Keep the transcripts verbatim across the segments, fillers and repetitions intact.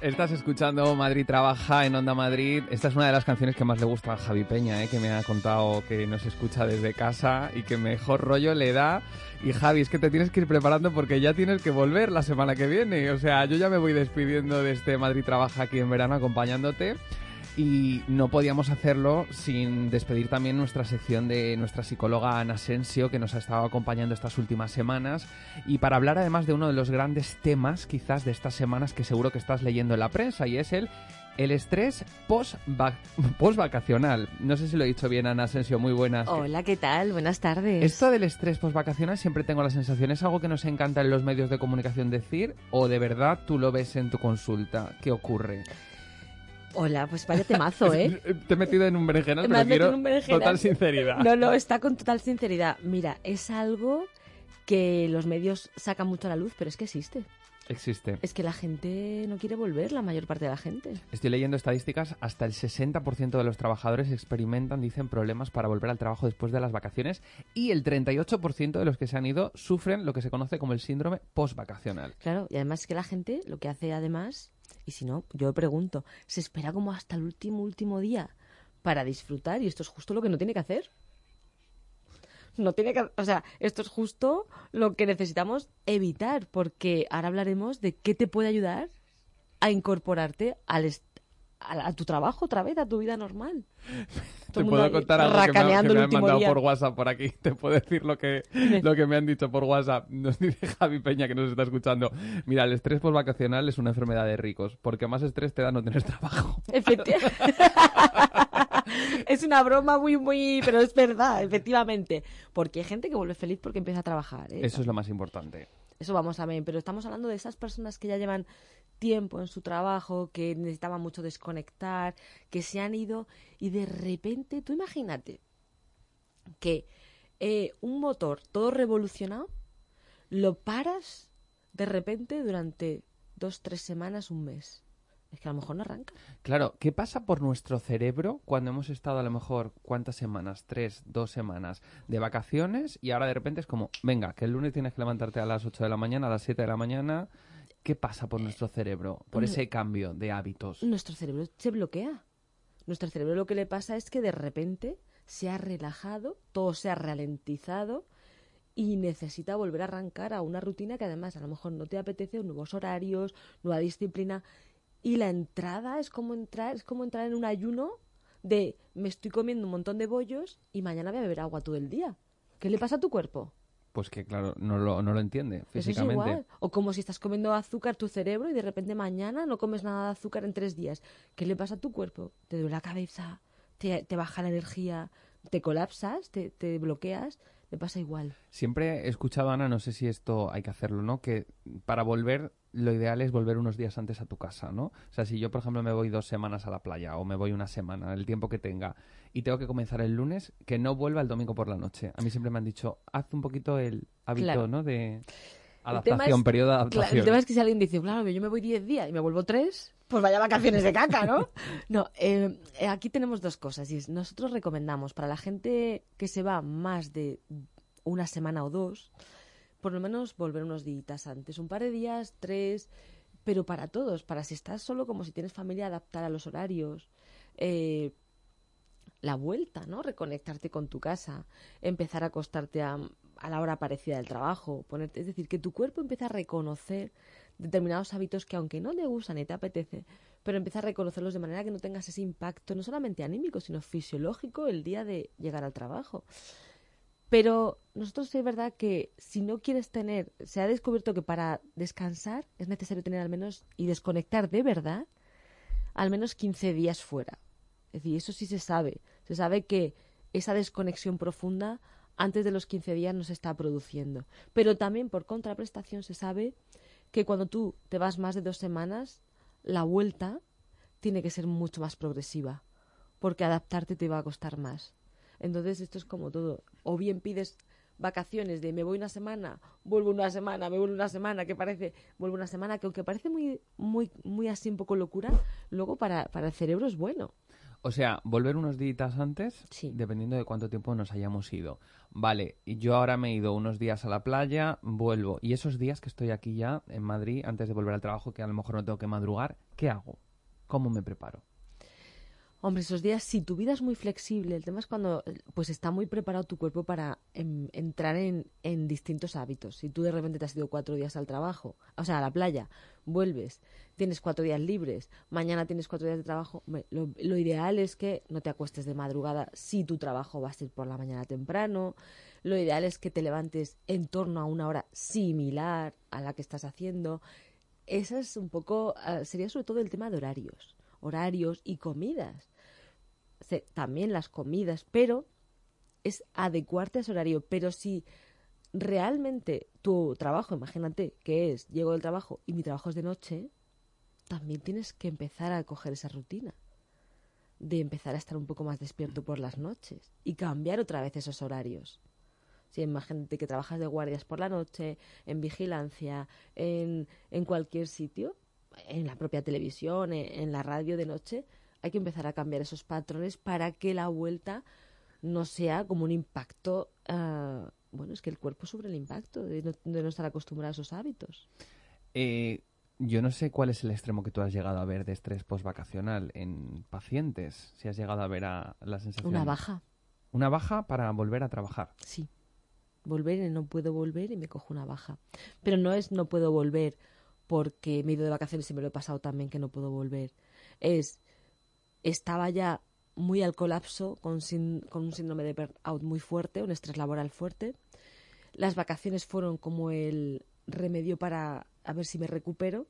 Estás escuchando Madrid Trabaja en Onda Madrid. Esta es una de las canciones que más le gusta a Javi Peña, ¿eh? Que me ha contado que nos escucha desde casa y que mejor rollo le da. Y Javi, es que te tienes que ir preparando porque ya tienes que volver la semana que viene. O sea, yo ya me voy despidiendo de este Madrid Trabaja aquí en verano acompañándote. Y no podíamos hacerlo sin despedir también nuestra sección de nuestra psicóloga Ana Asensio, que nos ha estado acompañando estas últimas semanas, y para hablar además de uno de los grandes temas quizás de estas semanas que seguro que estás leyendo en la prensa, y es el, el estrés post-vacacional. No sé si lo he dicho bien, Ana Asensio, muy buenas. Hola, ¿qué tal? Buenas tardes. Esto del estrés post-vacacional siempre tengo la sensación, ¿es algo que nos encanta en los medios de comunicación decir o de verdad tú lo ves en tu consulta? ¿Qué ocurre? Hola, pues vaya temazo, ¿eh? Te he metido en un berenjenal, pero quiero total sinceridad. No, no, está con total sinceridad. Mira, es algo que los medios sacan mucho a la luz, pero es que existe. Existe. Es que la gente no quiere volver, la mayor parte de la gente. Estoy leyendo estadísticas, hasta el sesenta por ciento de los trabajadores experimentan, dicen, problemas para volver al trabajo después de las vacaciones, y el treinta y ocho por ciento de los que se han ido sufren lo que se conoce como el síndrome post-vacacional. Claro, y además es que la gente lo que hace además, y si no, yo pregunto, se espera como hasta el último, último día para disfrutar, y esto es justo lo que no tiene que hacer. No tiene que, o sea, esto es justo lo que necesitamos evitar, porque ahora hablaremos de qué te puede ayudar a incorporarte al est- a, a tu trabajo otra vez, a tu vida normal. Te puedo contar algo que me, ha, que me han mandado día. por WhatsApp por aquí. Te puedo decir lo que, lo que me han dicho por WhatsApp. Nos dice Javi Peña, que nos está escuchando. Mira, el estrés postvacacional es una enfermedad de ricos, porque más estrés te da no tener trabajo. Efectivamente. Es una broma muy, muy... Pero es verdad, efectivamente. Porque hay gente que vuelve feliz porque empieza a trabajar, ¿eh? Eso es lo más importante. Eso vamos a ver. Pero estamos hablando de esas personas que ya llevan tiempo en su trabajo, que necesitaban mucho desconectar, que se han ido y de repente, tú imagínate que eh, un motor todo revolucionado lo paras de repente durante dos, tres semanas, un mes. Es que a lo mejor no arranca. Claro, ¿qué pasa por nuestro cerebro cuando hemos estado a lo mejor, ¿cuántas semanas? Tres, dos semanas de vacaciones y ahora de repente es como, venga, que el lunes tienes que levantarte a las ocho de la mañana, a las siete de la mañana. ¿Qué pasa por nuestro cerebro, por ese cambio de hábitos? Nuestro cerebro se bloquea. Nuestro cerebro lo que le pasa es que de repente se ha relajado, todo se ha ralentizado y necesita volver a arrancar a una rutina que además a lo mejor no te apetece, nuevos horarios, nueva disciplina. Y la entrada es como entrar, es como entrar en un ayuno de me estoy comiendo un montón de bollos y mañana voy a beber agua todo el día. ¿Qué le pasa a tu cuerpo? Pues que, claro, no lo, no lo entiende físicamente. Eso es igual. O como si estás comiendo azúcar tu cerebro y de repente mañana no comes nada de azúcar en tres días. ¿Qué le pasa a tu cuerpo? Te duele la cabeza, te, te baja la energía, te colapsas, te, te bloqueas. Le pasa igual. Siempre he escuchado, Ana, no sé si esto hay que hacerlo, ¿no? Que para volver, lo ideal es volver unos días antes a tu casa, ¿no? O sea, si yo, por ejemplo, me voy dos semanas a la playa o me voy una semana, el tiempo que tenga, y tengo que comenzar el lunes, que no vuelva el domingo por la noche. A mí siempre me han dicho, haz un poquito el hábito, claro, ¿no? De adaptación, es, periodo de adaptación. Claro, el tema es que si alguien dice, claro, yo me voy diez días y me vuelvo tres, pues vaya vacaciones de caca, ¿no? No, eh, aquí tenemos dos cosas. Y es, nosotros recomendamos para la gente que se va más de una semana o dos, por lo menos volver unos días antes, un par de días, tres, pero para todos, para si estás solo, como si tienes familia, adaptar a los horarios, eh, la vuelta, ¿no? Reconectarte con tu casa, empezar a acostarte a, a la hora parecida del trabajo, ponerte, es decir, que tu cuerpo empiece a reconocer determinados hábitos que aunque no te gustan y te apetece, pero empieza a reconocerlos de manera que no tengas ese impacto, no solamente anímico, sino fisiológico el día de llegar al trabajo. Pero nosotros es verdad que si no quieres tener, se ha descubierto que para descansar es necesario tener al menos, y desconectar de verdad, al menos quince días fuera. Es decir, eso sí se sabe. Se sabe que esa desconexión profunda antes de los quince días no se está produciendo. Pero también por contraprestación se sabe que cuando tú te vas más de dos semanas, la vuelta tiene que ser mucho más progresiva, porque adaptarte te va a costar más. Entonces esto es como todo. O bien pides vacaciones de me voy una semana, vuelvo una semana, me vuelvo una semana, que parece, vuelvo una semana, que aunque parece muy, muy, muy así un poco locura, luego para, para el cerebro es bueno. O sea, volver unos días antes, Sí. dependiendo de cuánto tiempo nos hayamos ido. Vale, y yo ahora me he ido unos días a la playa, vuelvo. Y esos días que estoy aquí ya en Madrid, antes de volver al trabajo, que a lo mejor no tengo que madrugar, ¿qué hago? ¿Cómo me preparo? Hombre, esos días, si tu vida es muy flexible, el tema es cuando pues está muy preparado tu cuerpo para em, entrar en, en distintos hábitos. Si tú de repente te has ido cuatro días al trabajo, o sea, a la playa, vuelves, tienes cuatro días libres, mañana tienes cuatro días de trabajo, hombre, lo, lo ideal es que no te acuestes de madrugada si tu trabajo va a ser por la mañana temprano. Lo ideal es que te levantes en torno a una hora similar a la que estás haciendo. Esa es un poco, uh, sería sobre todo el tema de horarios, horarios y comidas. También las comidas, pero es adecuarte a ese horario. Pero si realmente tu trabajo, imagínate que es, llego del trabajo y mi trabajo es de noche, también tienes que empezar a coger esa rutina de empezar a estar un poco más despierto por las noches y cambiar otra vez esos horarios. Si imagínate que trabajas de guardias por la noche, en vigilancia, en, en cualquier sitio, en la propia televisión, en, en la radio de noche, hay que empezar a cambiar esos patrones para que la vuelta no sea como un impacto. Uh, bueno, es que el cuerpo sufre el impacto de no, de no estar acostumbrado a esos hábitos. Eh, yo no sé cuál es el extremo que tú has llegado a ver de estrés postvacacional en pacientes. Si has llegado a ver a la sensación. Una baja. Una baja para volver a trabajar. Sí. Volver y no puedo volver y me cojo una baja. Pero no es no puedo volver porque me he ido de vacaciones y me lo he pasado tan bien que no puedo volver. Es. Estaba ya muy al colapso, con, sin, con un síndrome de burnout muy fuerte, un estrés laboral fuerte. Las vacaciones fueron como el remedio para a ver si me recupero.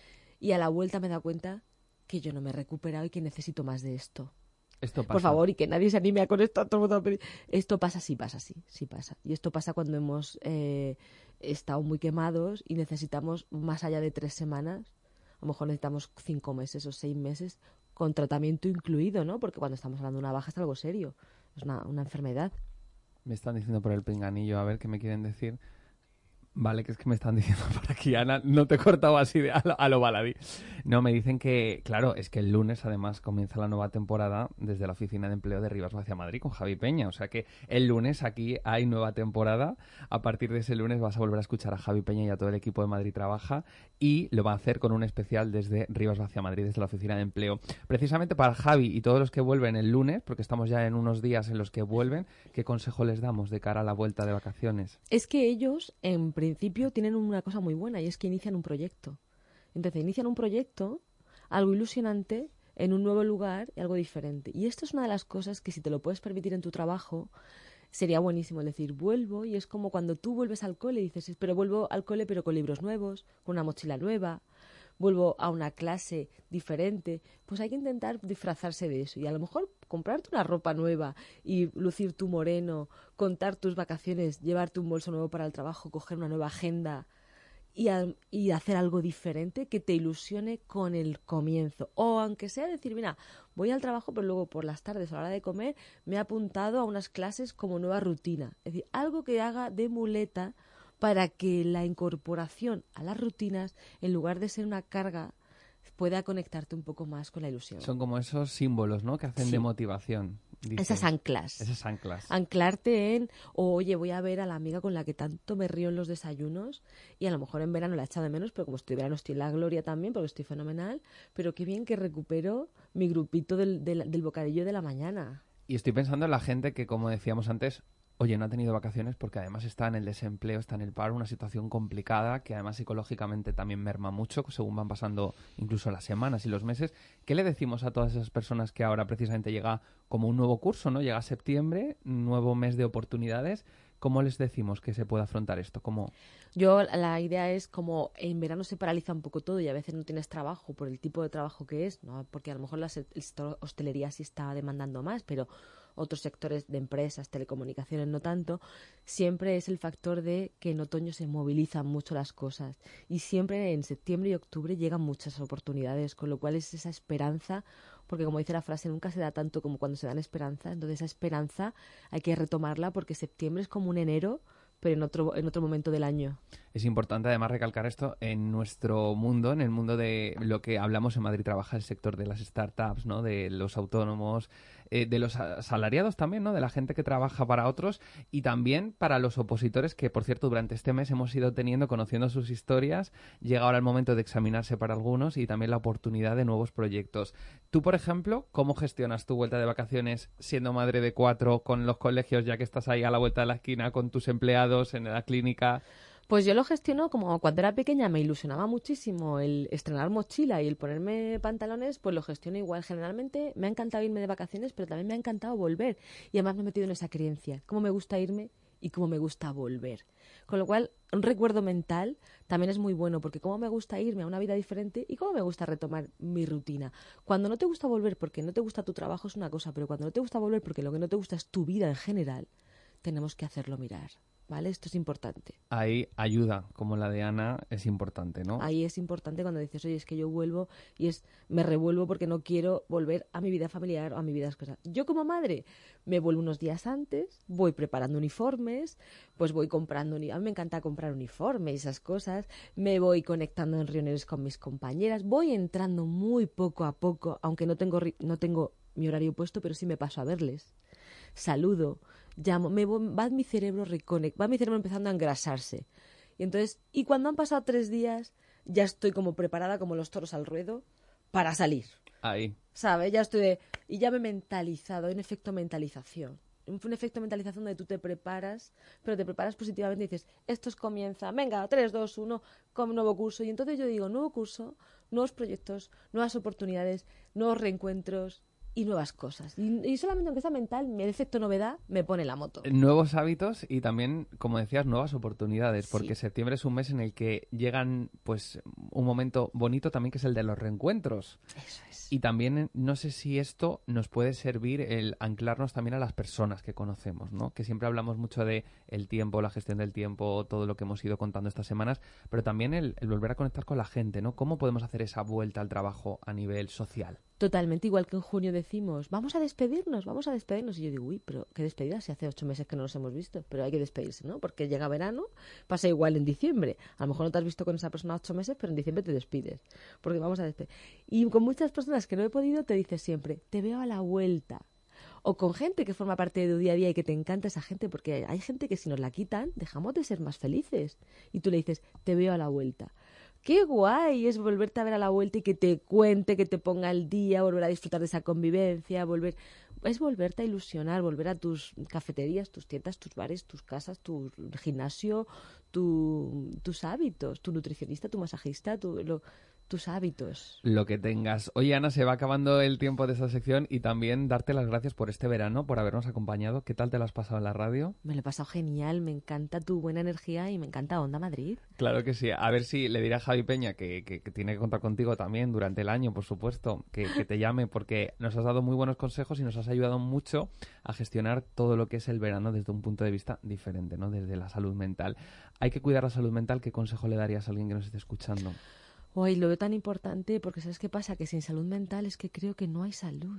Y a la vuelta me he dado cuenta que yo no me he recuperado y que necesito más de esto. Esto pasa. Por favor, y que nadie se anime a con esto. Todo el mundo a pedir. Esto pasa, sí pasa, sí, sí pasa. Y esto pasa cuando hemos eh, estado muy quemados y necesitamos más allá de tres semanas. A lo mejor necesitamos cinco meses o seis meses con tratamiento incluido, ¿no? Porque cuando estamos hablando de una baja es algo serio, es una, una enfermedad. Me están diciendo por el pinganillo, a ver qué me quieren decir. Vale, que es que me están diciendo por aquí, Ana, no te he cortado así de a lo, a lo baladí. No, me dicen que, claro, es que el lunes además comienza la nueva temporada desde la Oficina de Empleo de Rivas Vacia Madrid con Javi Peña. O sea que el lunes aquí hay nueva temporada. A partir de ese lunes vas a volver a escuchar a Javi Peña y a todo el equipo de Madrid Trabaja, y lo va a hacer con un especial desde Rivas Vacia Madrid, desde la Oficina de Empleo. Precisamente para Javi y todos los que vuelven el lunes, porque estamos ya en unos días en los que vuelven, ¿qué consejo les damos de cara a la vuelta de vacaciones? Es que ellos, en principio, tienen una cosa muy buena y es que inician un proyecto. Entonces, inician un proyecto, algo ilusionante, en un nuevo lugar y algo diferente. Y esto es una de las cosas que si te lo puedes permitir en tu trabajo, sería buenísimo. Es decir, vuelvo y es como cuando tú vuelves al cole y dices, pero vuelvo al cole pero con libros nuevos, con una mochila nueva, vuelvo a una clase diferente. Pues hay que intentar disfrazarse de eso y a lo mejor comprarte una ropa nueva y lucir tu moreno, contar tus vacaciones, llevarte un bolso nuevo para el trabajo, coger una nueva agenda y, a, y hacer algo diferente que te ilusione con el comienzo. O aunque sea decir, mira, voy al trabajo pero luego por las tardes a la hora de comer me he apuntado a unas clases como nueva rutina. Es decir, algo que haga de muleta para que la incorporación a las rutinas, en lugar de ser una carga, pueda conectarte un poco más con la ilusión. Son como esos símbolos, ¿no?, que hacen Sí. de motivación. Dices. Esas anclas. Esas anclas. Anclarte en, o, oye, voy a ver a la amiga con la que tanto me río en los desayunos y a lo mejor en verano la he echado de menos, pero como estoy en verano estoy en la gloria también porque estoy fenomenal, pero qué bien que recupero mi grupito del, del, del bocadillo de la mañana. Y estoy pensando en la gente que, como decíamos antes, oye, no ha tenido vacaciones porque además está en el desempleo, está en el paro, una situación complicada que además psicológicamente también merma mucho según van pasando incluso las semanas y los meses. ¿Qué le decimos a todas esas personas que ahora precisamente llega como un nuevo curso, ¿no? Llega septiembre, nuevo mes de oportunidades. ¿Cómo les decimos que se puede afrontar esto? ¿Cómo? Yo, la idea es como en verano se paraliza un poco todo y a veces no tienes trabajo por el tipo de trabajo que es, ¿no? Porque a lo mejor la hostelería sí está demandando más, pero otros sectores de empresas, telecomunicaciones no tanto, siempre es el factor de que en otoño se movilizan mucho las cosas y siempre en septiembre y octubre llegan muchas oportunidades, con lo cual es esa esperanza, porque como dice la frase, nunca se da tanto como cuando se dan esperanza, entonces esa esperanza hay que retomarla porque septiembre es como un enero, pero en otro, en otro momento del año. Es importante además recalcar esto en nuestro mundo, en el mundo de lo que hablamos en Madrid Trabaja, el sector de las startups, ¿no? De los autónomos, eh, de los asalariados también, ¿no? De la gente que trabaja para otros y también para los opositores que, por cierto, durante este mes hemos ido teniendo, conociendo sus historias. Llega ahora el momento de examinarse para algunos y también la oportunidad de nuevos proyectos. Tú, por ejemplo, ¿cómo gestionas tu vuelta de vacaciones siendo madre de cuatro con los colegios, ya que estás ahí a la vuelta de la esquina con tus empleados en la clínica? Pues yo lo gestiono como cuando era pequeña me ilusionaba muchísimo el estrenar mochila y el ponerme pantalones, pues lo gestiono igual. Generalmente me ha encantado irme de vacaciones, pero también me ha encantado volver. Y además me he metido en esa creencia, cómo me gusta irme y cómo me gusta volver. Con lo cual, un recuerdo mental también es muy bueno, porque cómo me gusta irme a una vida diferente y cómo me gusta retomar mi rutina. Cuando no te gusta volver porque no te gusta tu trabajo es una cosa, pero cuando no te gusta volver porque lo que no te gusta es tu vida en general, tenemos que hacerlo mirar. ¿Vale? Esto es importante. Ahí ayuda, como la de Ana, es importante, ¿no? Ahí es importante cuando dices, oye, es que yo vuelvo y es me revuelvo porque no quiero volver a mi vida familiar o a mi vida escolar. Yo como madre me vuelvo unos días antes, voy preparando uniformes, pues voy comprando, uni- a mí me encanta comprar uniformes y esas cosas, me voy conectando en reuniones con mis compañeras, voy entrando muy poco a poco, aunque no tengo, ri- no tengo mi horario puesto, pero sí me paso a verles. Saludo, llamo, me va mi cerebro reconect, va mi cerebro empezando a engrasarse. Y entonces, y cuando han pasado tres días, ya estoy como preparada como los toros al ruedo para salir. Ahí. ¿Sabes? Ya estoy de, y ya me he mentalizado, hay un efecto mentalización. Un, un efecto mentalización donde tú te preparas, pero te preparas positivamente y dices, esto es comienza, venga, tres, dos, uno, con nuevo curso. Y entonces yo digo, nuevo curso, nuevos proyectos, nuevas oportunidades, nuevos reencuentros y nuevas cosas. Y, y solamente aunque sea mental, el efecto novedad me pone la moto. Nuevos hábitos y también, como decías, nuevas oportunidades, porque Sí. septiembre es un mes en el que llegan, pues, un momento bonito también que es el de los reencuentros. Eso es. Y también, no sé si esto nos puede servir el anclarnos también a las personas que conocemos, ¿no? Que siempre hablamos mucho de el tiempo, la gestión del tiempo, todo lo que hemos ido contando estas semanas, pero también el, el volver a conectar con la gente, ¿no? ¿Cómo podemos hacer esa vuelta al trabajo a nivel social? Totalmente igual que en junio decimos, vamos a despedirnos, vamos a despedirnos. Y yo digo, uy, pero qué despedida si hace ocho meses que no nos hemos visto. Pero hay que despedirse, ¿no? Porque llega verano, pasa igual en diciembre. A lo mejor no te has visto con esa persona ocho meses, pero en diciembre te despides. Porque vamos a despedir. Y con muchas personas que no he podido, te dices siempre, te veo a la vuelta. O con gente que forma parte de tu día a día y que te encanta esa gente, porque hay gente que si nos la quitan, dejamos de ser más felices. Y tú le dices, te veo a la vuelta. Qué guay es volverte a ver a la vuelta y que te cuente, que te ponga al día, volver a disfrutar de esa convivencia, volver... Es volverte a ilusionar, volver a tus cafeterías, tus tiendas, tus bares, tus casas, tu gimnasio, tu, tus hábitos, tu nutricionista, tu masajista, tu, lo, tus hábitos. Lo que tengas. Oye, Ana, se va acabando el tiempo de esta sección y también darte las gracias por este verano, por habernos acompañado. ¿Qué tal te lo has pasado en la radio? Me lo he pasado genial, me encanta tu buena energía y me encanta Onda Madrid. Claro que sí. A ver si le diré a Javi Peña que, que, que tiene que contar contigo también durante el año, por supuesto, que, que te llame porque nos has dado muy buenos consejos y nos has ayudado mucho a gestionar todo lo que es el verano desde un punto de vista diferente, ¿no? Desde la salud mental. Hay que cuidar la salud mental. ¿Qué consejo le darías a alguien que nos esté escuchando? Hoy lo veo tan importante porque ¿sabes qué pasa? Que sin salud mental es que creo que no hay salud.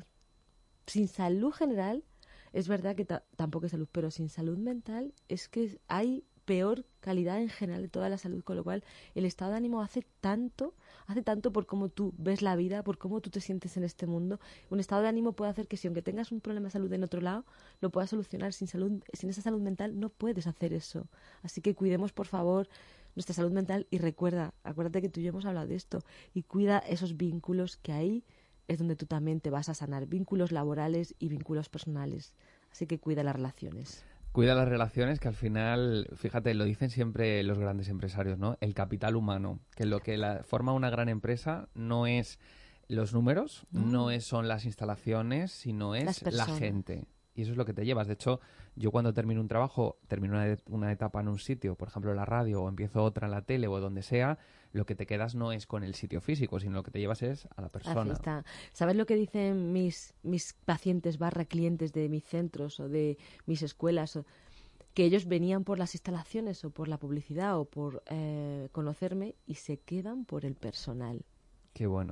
Sin salud general, es verdad que ta- tampoco hay salud, pero sin salud mental es que hay peor calidad en general de toda la salud, con lo cual el estado de ánimo hace tanto, hace tanto por cómo tú ves la vida, por cómo tú te sientes en este mundo. Un estado de ánimo puede hacer que si aunque tengas un problema de salud en otro lado, lo puedas solucionar. Sin salud, sin esa salud mental no puedes hacer eso. Así que cuidemos, por favor, nuestra salud mental y recuerda, acuérdate que tú y yo hemos hablado de esto, y cuida esos vínculos que ahí es donde tú también te vas a sanar, vínculos laborales y vínculos personales. Así que cuida las relaciones. Cuida las relaciones, que al final, fíjate, lo dicen siempre los grandes empresarios, ¿no? El capital humano, que lo que la, forma una gran empresa no es los números, no, no es, son las instalaciones, sino es la gente. Y eso es lo que te llevas. De hecho, yo cuando termino un trabajo, termino una, una etapa en un sitio, por ejemplo en la radio, o empiezo otra en la tele o donde sea, lo que te quedas no es con el sitio físico, sino lo que te llevas es a la persona. Así está. ¿Sabes lo que dicen mis, mis pacientes barra clientes de mis centros o de mis escuelas? O, que ellos venían por las instalaciones o por la publicidad o por eh, conocerme y se quedan por el personal. Qué bueno.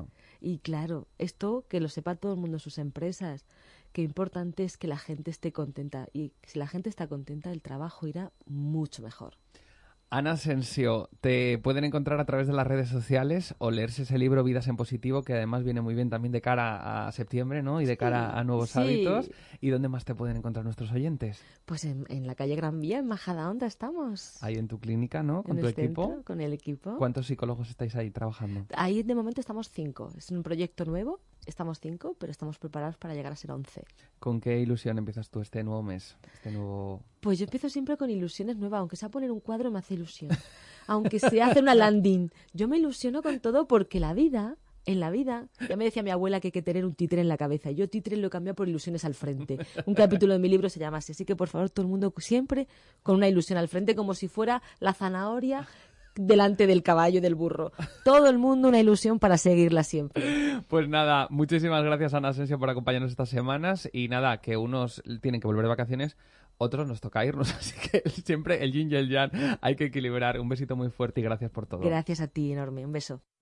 Y claro, esto que lo sepa todo el mundo en sus empresas, que importante es que la gente esté contenta. Y si la gente está contenta, el trabajo irá mucho mejor. Ana Asensio, te pueden encontrar a través de las redes sociales o leerse ese libro Vidas en Positivo, que además viene muy bien también de cara a septiembre, ¿no? Y de cara Sí, a nuevos sí. hábitos. ¿Y dónde más te pueden encontrar nuestros oyentes? Pues en, en la calle Gran Vía, en Majadahonda estamos. Ahí en tu clínica, ¿no? Con en tu el equipo. centro, con el equipo. ¿Cuántos psicólogos estáis ahí trabajando? Ahí de momento estamos cinco. Es un proyecto nuevo. Estamos cinco, pero estamos preparados para llegar a ser once. ¿Con qué ilusión empiezas tú este nuevo mes? Este nuevo... Pues yo empiezo siempre con ilusiones nuevas. Aunque sea poner un cuadro, me hace ilusión. Aunque sea hacer una landing. Yo me ilusiono con todo porque la vida... En la vida, ya me decía mi abuela que hay que tener un títere en la cabeza. Yo títere lo he cambiado por ilusiones al frente. Un capítulo de mi libro se llama así. Así que, por favor, todo el mundo siempre con una ilusión al frente, como si fuera la zanahoria delante del caballo y del burro. Todo el mundo una ilusión para seguirla siempre. Pues nada, muchísimas gracias, Ana Asensio, por acompañarnos estas semanas. Y nada, que unos tienen que volver de vacaciones, otros nos toca irnos. Así que siempre el yin y el yang hay que equilibrar. Un besito muy fuerte y gracias por todo. Gracias a ti, enorme. Un beso.